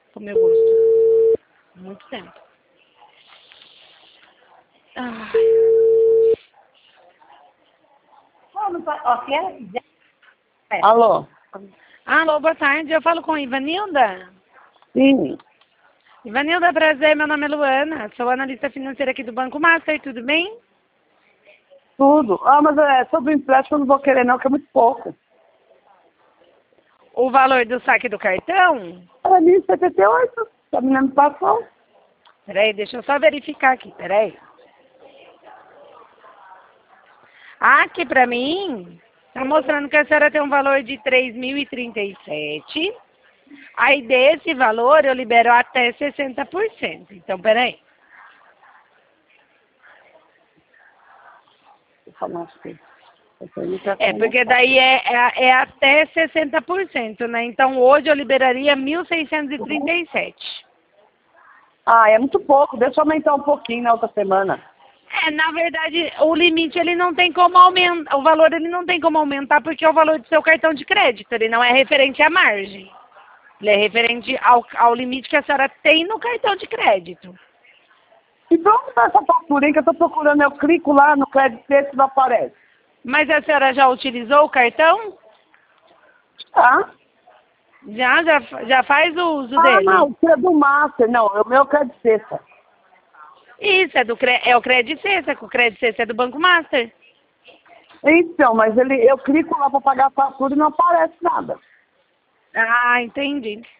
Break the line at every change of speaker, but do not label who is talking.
pro meu gosto. Muito tempo. Ai.
Alô?
Alô, boa tarde. Eu falo com Ivanilda.
Sim,
Ivanilda, prazer. Meu nome é Luana. Sou analista financeira aqui do Banco Master. Tudo bem?
tudo. Mas sobre o empréstimo eu não vou querer não, que é muito pouco.
O valor do saque do cartão?
Era 1.078, a menina me passou.
Peraí, deixa eu só verificar aqui. Peraí. Aqui pra mim, tá mostrando que a senhora tem um valor de 3.037. Aí desse valor eu libero até 60%. Então, peraí.
Eu falo, nossa,
É, porque daí é até 60%, né? Então hoje eu liberaria 1.637.
É muito pouco, deixa eu aumentar um pouquinho na outra semana.
É, na verdade, o limite ele não tem como aumentar, o valor ele não tem como aumentar porque é o valor do seu cartão de crédito, ele não é referente à margem. Ele é referente ao limite que a senhora tem no cartão de crédito.
E pra onde tá essa faturinha que eu tô procurando? Eu clico lá no crédito e não aparece.
Mas a senhora já utilizou o cartão?
Tá?
Já faz o uso dele?
Não, isso é do Master. Não, o meu é crédito sexta.
Isso, é o Credit Cessa, que o Credit Cessa é do Banco Master.
Então, mas eu clico lá pra pagar a fatura e não aparece nada.
Ah, entendi.